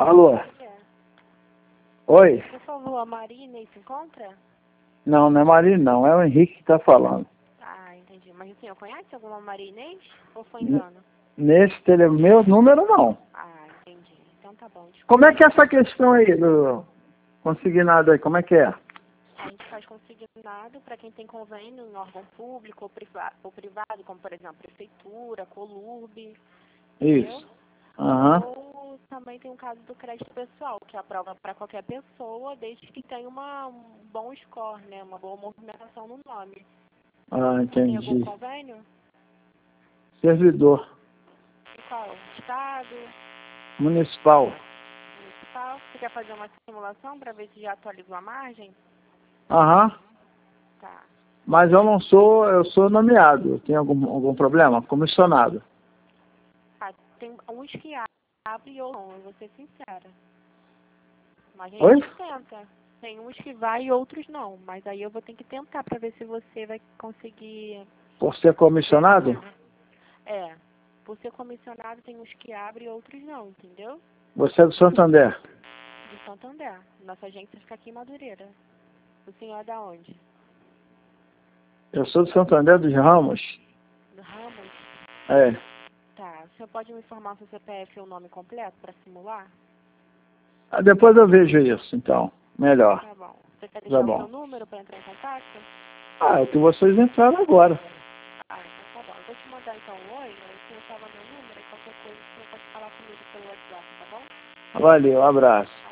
Alô? Oi? Por favor, a Marina se encontra? Não, não é Maria não, é o Henrique que está falando. Ah, entendi. Mas o senhor conhece alguma Maria Inês? Ou foi engano? Meu número não. Ah, entendi. Então tá bom. Desculpa. Como é que é essa questão aí do consignado aí? Como é que é? A gente faz consignado para quem tem convênio em órgão público ou privado, como por exemplo prefeitura, Colurb, entendeu? Isso. Aham. Ou também tem um caso do crédito pessoal, que é a prova para qualquer pessoa, desde que tenha um bom score, né? Uma boa movimentação no nome. Ah, Tem algum entendi. convênio? Servidor E qual? Estado? municipal. Municipal? Você quer fazer uma simulação para ver se já atualizou a margem? Aham. Tá. Mas eu sou nomeado. Tem algum problema? Comissionado. Ah, tem uns que abrem e outros não, eu vou ser sincera. Mas a Oi? gente tenta. Tem uns que vai e outros não. Mas aí eu vou ter que tentar para ver se você vai conseguir. Por ser comissionado? É. Por ser comissionado, tem uns que abrem e outros não, entendeu? Você é do Santander? De Santander. Nossa agência fica aqui em Madureira. O senhor é da onde? Eu sou do Santander dos Ramos. Do Ramos? É. Tá. O senhor pode me informar seu CPF e o nome completo para simular? Ah, depois eu vejo isso, então. Melhor. Tá bom. Você quer Tá deixar o bom. seu número para entrar em contato? Ah, é que vocês entraram agora. Ah, então tá bom. Eu vou te mandar então um oi, aí o senhor salva meu número e qualquer coisa o senhor pode falar comigo pelo WhatsApp, tá bom? Valeu, abraço.